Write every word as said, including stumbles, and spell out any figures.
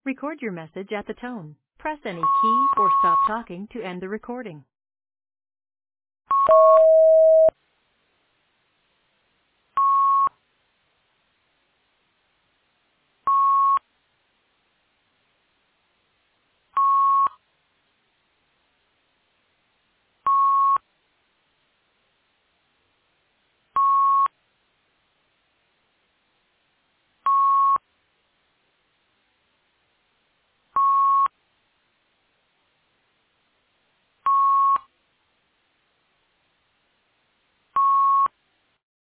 Record your message at the tone. Press any key or stop talking to end the recording.